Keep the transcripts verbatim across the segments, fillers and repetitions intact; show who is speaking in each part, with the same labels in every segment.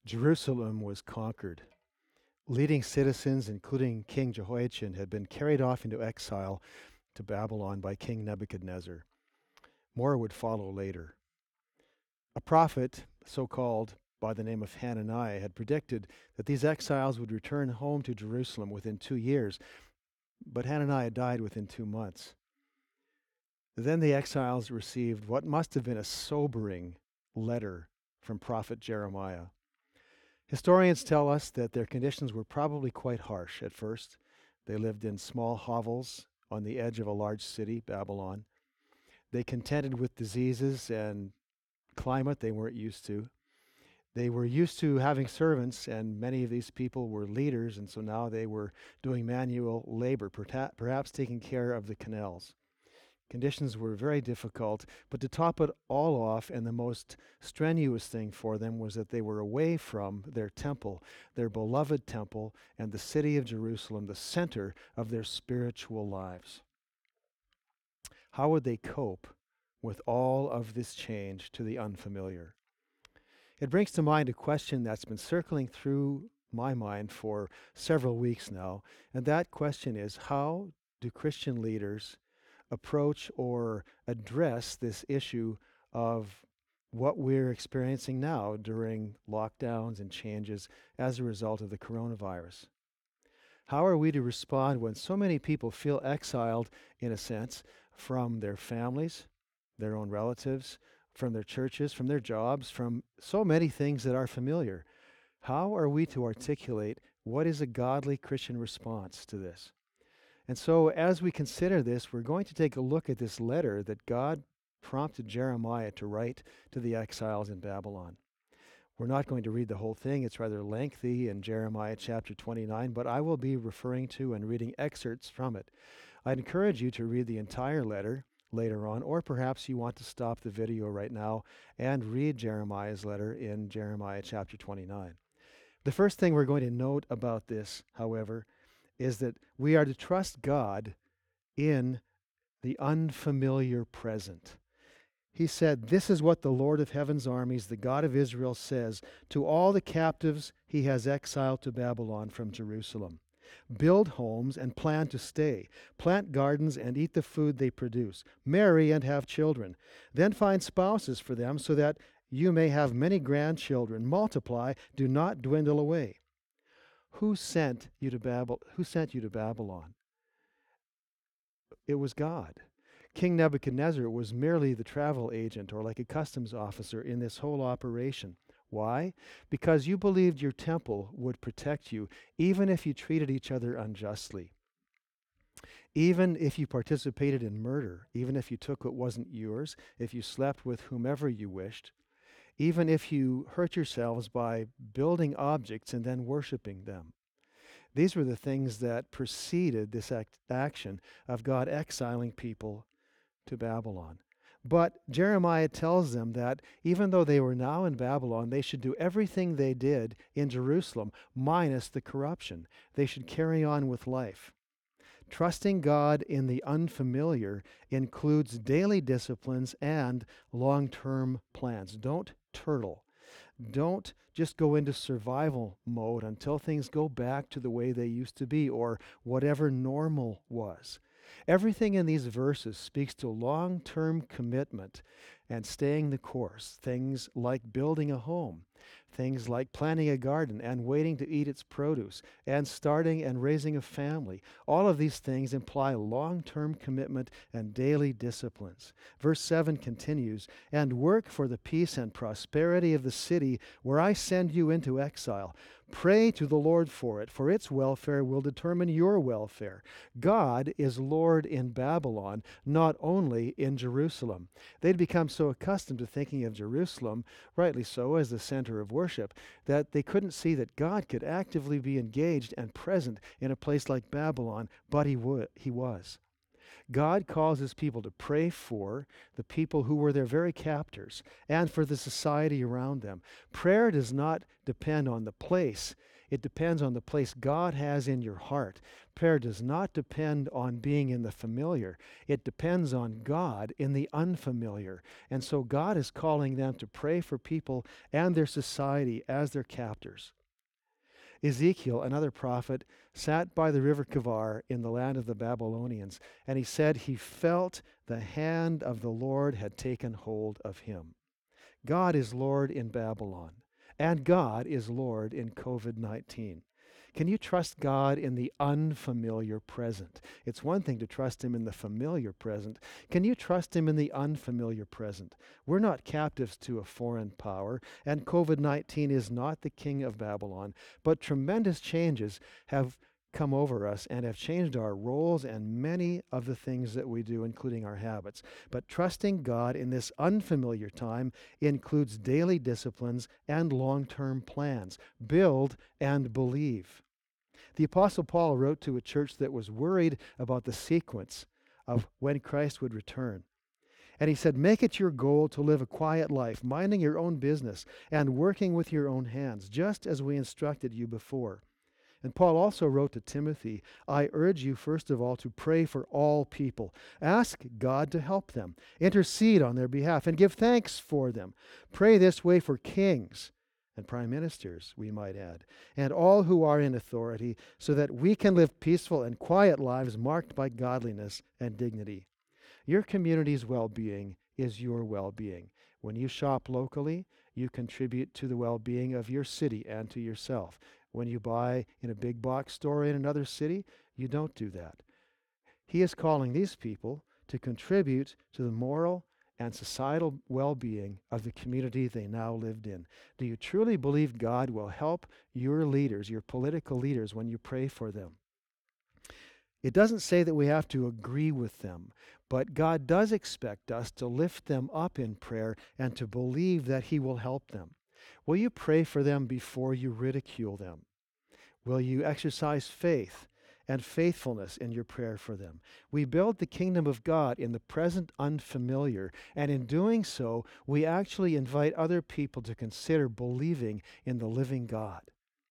Speaker 1: Jerusalem was conquered. Leading citizens, including King Jehoiachin, had been carried off into exile to Babylon by King Nebuchadnezzar. More would follow later. A prophet, so called by the name of Hananiah, had predicted that these exiles would return home to Jerusalem within two years, but Hananiah died within two months. Then the exiles received what must have been a sobering letter from prophet Jeremiah. Historians tell us that their conditions were probably quite harsh at first. They lived in small hovels on the edge of a large city, Babylon. They contended with diseases and climate they weren't used to. They were used to having servants, and many of these people were leaders, and so now they were doing manual labor, perhaps taking care of the canals. Conditions were very difficult, but to top it all off, and the most strenuous thing for them was that they were away from their temple, their beloved temple, and the city of Jerusalem, the center of their spiritual lives. How would they cope with all of this change to the unfamiliar? It brings to mind a question that's been circling through my mind for several weeks now, and that question is, how do Christian leaders approach or address this issue of what we're experiencing now during lockdowns and changes as a result of the coronavirus? How are we to respond when so many people feel exiled, in a sense, from their families, their own relatives, from their churches, from their jobs, from so many things that are familiar? How are we to articulate what is a godly Christian response to this? And so as we consider this, we're going to take a look at this letter that God prompted Jeremiah to write to the exiles in Babylon. We're not going to read the whole thing. It's rather lengthy in Jeremiah chapter twenty-nine, but I will be referring to and reading excerpts from it. I'd encourage you to read the entire letter later on, or perhaps you want to stop the video right now and read Jeremiah's letter in Jeremiah chapter twenty-nine. The first thing we're going to note about this, however, is that we are to trust God in the unfamiliar present. He said, "This is what the Lord of heaven's armies, the God of Israel, says to all the captives he has exiled to Babylon from Jerusalem. Build homes and plan to stay. Plant gardens and eat the food they produce. Marry and have children. Then find spouses for them so that you may have many grandchildren. Multiply, do not dwindle away." Who sent you to Babel? Who sent you to Babylon? It was God. King Nebuchadnezzar was merely the travel agent, or like a customs officer, in this whole operation. Why? Because you believed your temple would protect you, even if you treated each other unjustly. Even if you participated in murder, even if you took what wasn't yours, if you slept with whomever you wished, even if you hurt yourselves by building objects and then worshiping them. These were the things that preceded this act- action of God exiling people to Babylon. But Jeremiah tells them that even though they were now in Babylon, they should do everything they did in Jerusalem, minus the corruption. They should carry on with life. Trusting God in the unfamiliar includes daily disciplines and long-term plans. Don't turtle. Don't just go into survival mode until things go back to the way they used to be or whatever normal was. Everything in these verses speaks to long-term commitment and staying the course. Things like building a home, things like planting a garden and waiting to eat its produce, and starting and raising a family. All of these things imply long-term commitment and daily disciplines. Verse seven continues, "And work for the peace and prosperity of the city where I send you into exile. Pray to the Lord for it, for its welfare will determine your welfare." God is Lord in Babylon, not only in Jerusalem. They'd become so accustomed to thinking of Jerusalem, rightly so, as the center of worship, that they couldn't see that God could actively be engaged and present in a place like Babylon, but he would, he was. God calls his people to pray for the people who were their very captors and for the society around them. Prayer does not depend on the place. It depends on the place God has in your heart. Prayer does not depend on being in the familiar. It depends on God in the unfamiliar. And so God is calling them to pray for people and their society as their captors. Ezekiel, another prophet, sat by the river Kebar in the land of the Babylonians, and he said he felt the hand of the Lord had taken hold of him. God is Lord in Babylon, and God is Lord in covid nineteen. Can you trust God in the unfamiliar present? It's one thing to trust Him in the familiar present. Can you trust Him in the unfamiliar present? We're not captives to a foreign power, and covid nineteen is not the king of Babylon, but tremendous changes have come over us and have changed our roles and many of the things that we do, including our habits. But trusting God in this unfamiliar time includes daily disciplines and long-term plans. Build and believe. The Apostle Paul wrote to a church that was worried about the sequence of when Christ would return. And he said, make it your goal to live a quiet life, minding your own business and working with your own hands, just as we instructed you before. And Paul also wrote to Timothy, I urge you first of all to pray for all people. Ask God to help them, intercede on their behalf, and give thanks for them. Pray this way for kings and prime ministers, we might add, and all who are in authority, so that we can live peaceful and quiet lives marked by godliness and dignity. Your community's well-being is your well-being. When you shop locally, you contribute to the well-being of your city and to yourself. When you buy in a big box store in another city, you don't do that. He is calling these people to contribute to the moral and societal well-being of the community they now lived in. Do you truly believe God will help your leaders, your political leaders, when you pray for them? It doesn't say that we have to agree with them, but God does expect us to lift them up in prayer and to believe that He will help them. Will you pray for them before you ridicule them? Will you exercise faith and faithfulness in your prayer for them? We build the kingdom of God in the present unfamiliar, and in doing so, we actually invite other people to consider believing in the living God.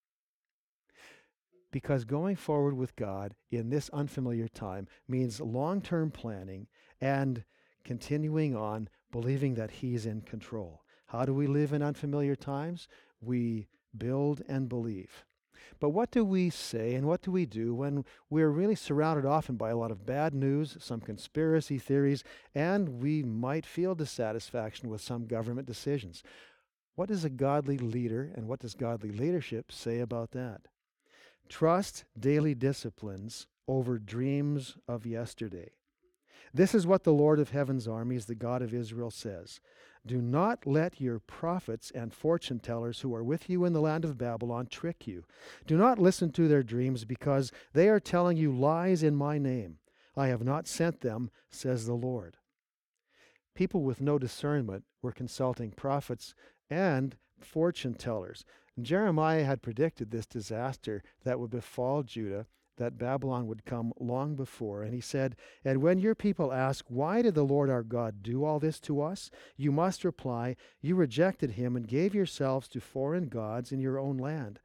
Speaker 1: Because going forward with God in this unfamiliar time means long-term planning and continuing on believing that He's in control. How do we live in unfamiliar times? We build and believe. But what do we say and what do we do when we're really surrounded often by a lot of bad news, some conspiracy theories, and we might feel dissatisfaction with some government decisions? What does a godly leader and what does godly leadership say about that? Trust daily disciplines over dreams of yesterday. This is what the Lord of Heaven's armies, the God of Israel, says. Do not let your prophets and fortune tellers who are with you in the land of Babylon trick you. Do not listen to their dreams, because they are telling you lies in my name. I have not sent them, says the Lord. People with no discernment were consulting prophets and fortune tellers. Jeremiah had predicted this disaster that would befall Judah, that Babylon would come long before. And he said, and when your people ask, why did the Lord our God do all this to us? You must reply, you rejected Him and gave yourselves to foreign gods in your own land.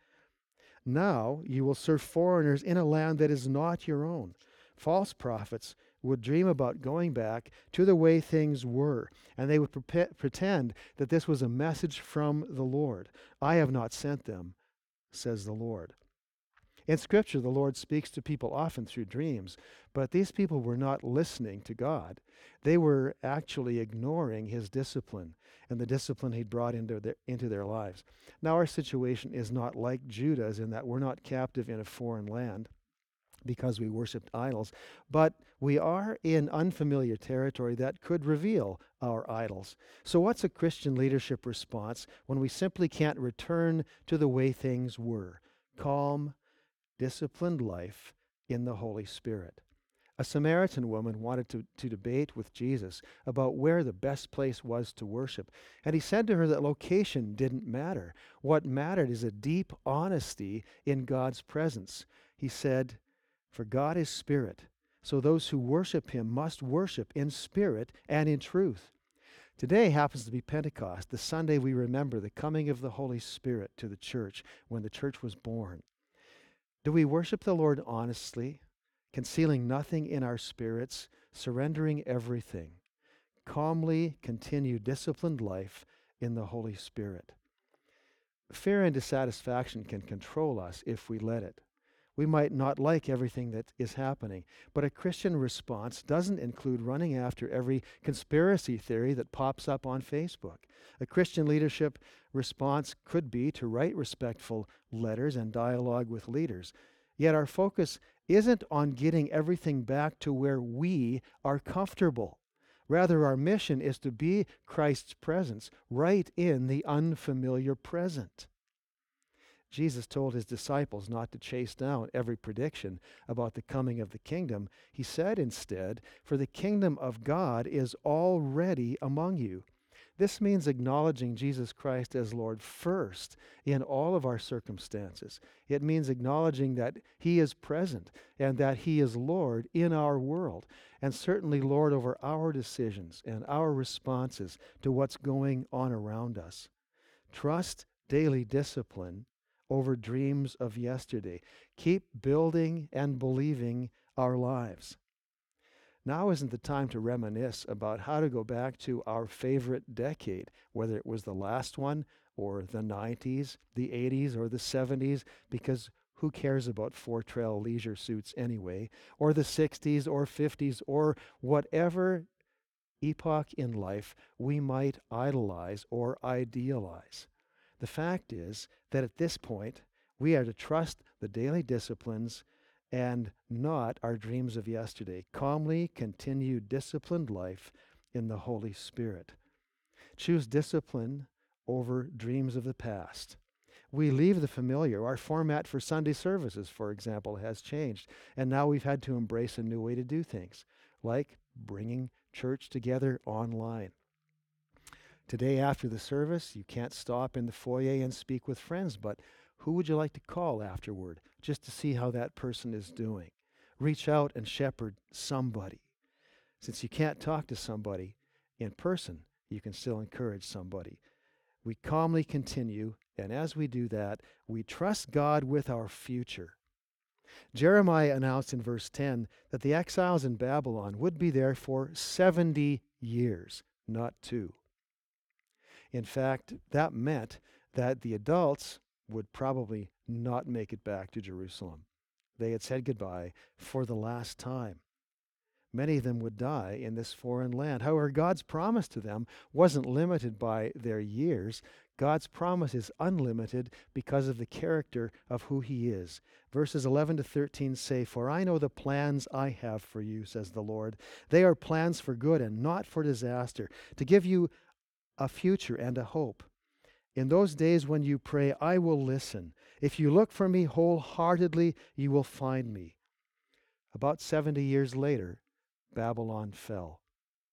Speaker 1: Now you will serve foreigners in a land that is not your own. False prophets would dream about going back to the way things were, and they would pre- pretend that this was a message from the Lord. I have not sent them, says the Lord. In Scripture, the Lord speaks to people often through dreams, but these people were not listening to God. They were actually ignoring His discipline and the discipline He'd brought into their, into their lives. Now, our situation is not like Judah's in that we're not captive in a foreign land because we worshiped idols, but we are in unfamiliar territory that could reveal our idols. So what's a Christian leadership response when we simply can't return to the way things were? Calm, disciplined life in the Holy Spirit. A Samaritan woman wanted to, to debate with Jesus about where the best place was to worship. And He said to her that location didn't matter. What mattered is a deep honesty in God's presence. He said, for God is spirit, so those who worship Him must worship in spirit and in truth. Today happens to be Pentecost, the Sunday we remember the coming of the Holy Spirit to the church when the church was born. Do we worship the Lord honestly, concealing nothing in our spirits, surrendering everything, calmly continue disciplined life in the Holy Spirit? Fear and dissatisfaction can control us if we let it. We might not like everything that is happening, but a Christian response doesn't include running after every conspiracy theory that pops up on Facebook. A Christian leadership response could be to write respectful letters and dialogue with leaders. Yet our focus isn't on getting everything back to where we are comfortable. Rather, our mission is to be Christ's presence right in the unfamiliar present. Jesus told his disciples not to chase down every prediction about the coming of the kingdom. He said instead, "For the kingdom of God is already among you." This means acknowledging Jesus Christ as Lord first in all of our circumstances. It means acknowledging that he is present and that he is Lord in our world, and certainly Lord over our decisions and our responses to what's going on around us. Trust daily discipline over dreams of yesterday. Keep building and believing our lives. Now isn't the time to reminisce about how to go back to our favorite decade, whether it was the last one or the nineties, the eighties, or the seventies, because who cares about four-trail leisure suits anyway, or the sixties or fifties, or whatever epoch in life we might idolize or idealize. The fact is that at this point, we are to trust the daily disciplines and not our dreams of yesterday. Calmly continue disciplined life in the Holy Spirit. Choose discipline over dreams of the past. We leave the familiar. Our format for Sunday services, for example, has changed, and now we've had to embrace a new way to do things, like bringing church together online. Today after the service, you can't stop in the foyer and speak with friends, but who would you like to call afterward just to see how that person is doing? Reach out and shepherd somebody. Since you can't talk to somebody in person, you can still encourage somebody. We calmly continue, and as we do that, we trust God with our future. Jeremiah announced in verse ten that the exiles in Babylon would be there for seventy years, not two. In fact, that meant that the adults would probably not make it back to Jerusalem. They had said goodbye for the last time. Many of them would die in this foreign land. However, God's promise to them wasn't limited by their years. God's promise is unlimited because of the character of who he is. Verses eleven to thirteen say, "For I know the plans I have for you, says the Lord. They are plans for good and not for disaster, to give you a future and a hope. In those days when you pray, I will listen. If you look for me wholeheartedly, you will find me." About seventy years later, Babylon fell.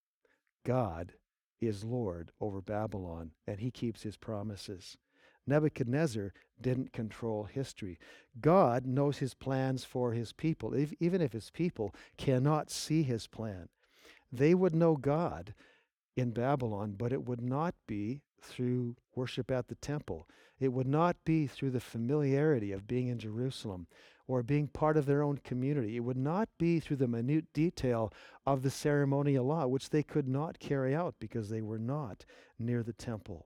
Speaker 1: God is Lord over Babylon, and he keeps his promises. Nebuchadnezzar didn't control history. God knows his plans for his people, if, even if his people cannot see his plan. They would know God in Babylon, but it would not be through worship at the temple. It would not be through the familiarity of being in Jerusalem or being part of their own community. It would not be through the minute detail of the ceremonial law, which they could not carry out because they were not near the temple.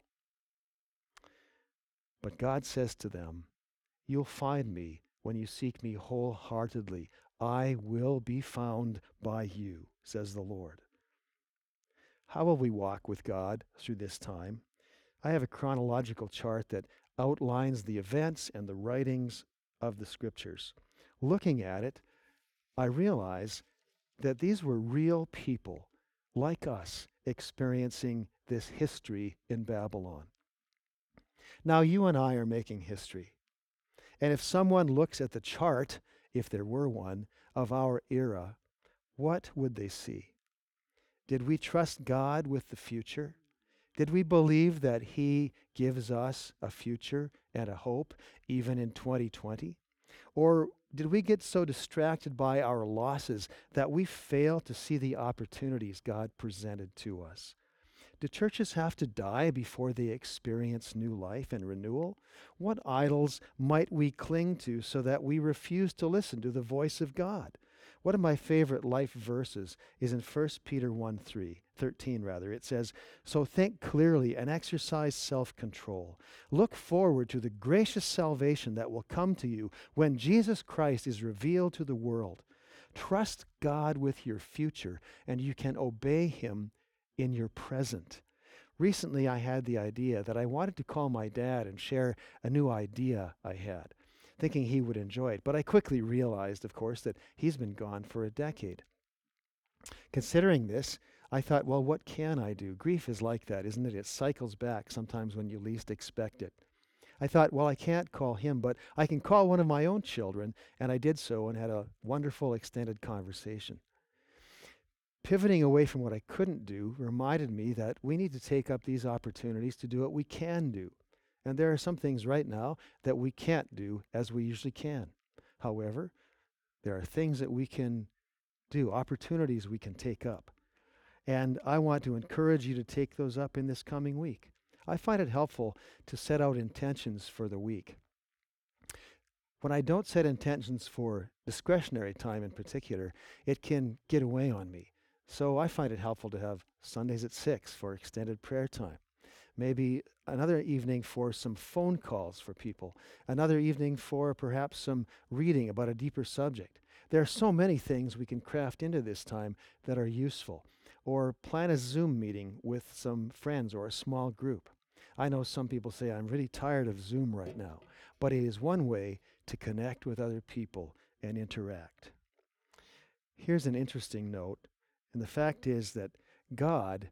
Speaker 1: But God says to them, "You'll find me when you seek me wholeheartedly. I will be found by you," says the Lord. How will we walk with God through this time? I have a chronological chart that outlines the events and the writings of the scriptures. Looking at it, I realize that these were real people like us experiencing this history in Babylon. Now you and I are making history. And if someone looks at the chart, if there were one, of our era, what would they see? Did we trust God with the future? Did we believe that he gives us a future and a hope even in twenty twenty? Or did we get so distracted by our losses that we fail to see the opportunities God presented to us? Do churches have to die before they experience new life and renewal? What idols might we cling to so that we refuse to listen to the voice of God? One of my favorite life verses is in First Peter one three, thirteen rather. It says, "So think clearly and exercise self-control. Look forward to the gracious salvation that will come to you when Jesus Christ is revealed to the world. Trust God with your future, and you can obey him in your present." Recently, I had the idea that I wanted to call my dad and share a new idea I had, thinking he would enjoy it. But I quickly realized, of course, that he's been gone for a decade. Considering this, I thought, well, what can I do? Grief is like that, isn't it? It cycles back sometimes when you least expect it. I thought, well, I can't call him, but I can call one of my own children, and I did so and had a wonderful extended conversation. Pivoting away from what I couldn't do reminded me that we need to take up these opportunities to do what we can do. And there are some things right now that we can't do as we usually can. However, there are things that we can do, opportunities we can take up. And I want to encourage you to take those up in this coming week. I find it helpful to set out intentions for the week. When I don't set intentions for discretionary time in particular, it can get away on me. So I find it helpful to have Sundays at six for extended prayer time. Maybe another evening for some phone calls for people. Another evening for perhaps some reading about a deeper subject. There are so many things we can craft into this time that are useful. Or plan a Zoom meeting with some friends or a small group. I know some people say, I'm really tired of Zoom right now, but it is one way to connect with other people and interact. Here's an interesting note, and the fact is that God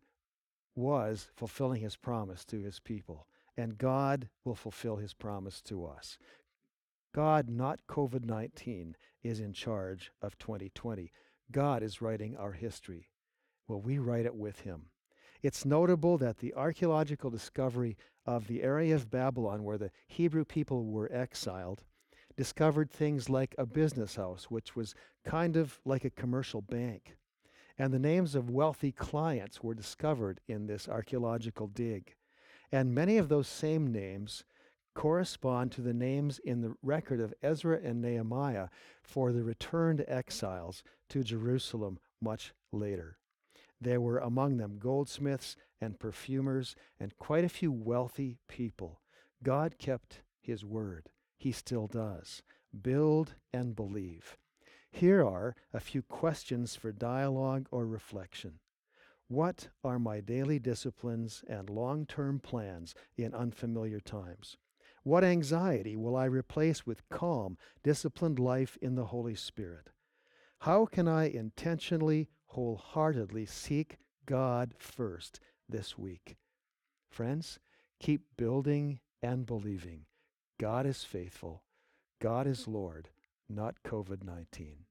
Speaker 1: was fulfilling his promise to his people, and God will fulfill his promise to us. God, not COVID nineteen, is in charge of twenty twenty. God is writing our history. Will we write it with him? It's notable that the archaeological discovery of the area of Babylon where the Hebrew people were exiled discovered things like a business house, which was kind of like a commercial bank. And the names of wealthy clients were discovered in this archaeological dig. And many of those same names correspond to the names in the record of Ezra and Nehemiah for the returned exiles to Jerusalem much later. There were among them goldsmiths and perfumers and quite a few wealthy people. God kept his word. He still does. Build and believe. Here are a few questions for dialogue or reflection. What are my daily disciplines and long-term plans in unfamiliar times? What anxiety will I replace with calm, disciplined life in the Holy Spirit? How can I intentionally, wholeheartedly seek God first this week? Friends, keep building and believing. God is faithful. God is Lord, not COVID nineteen.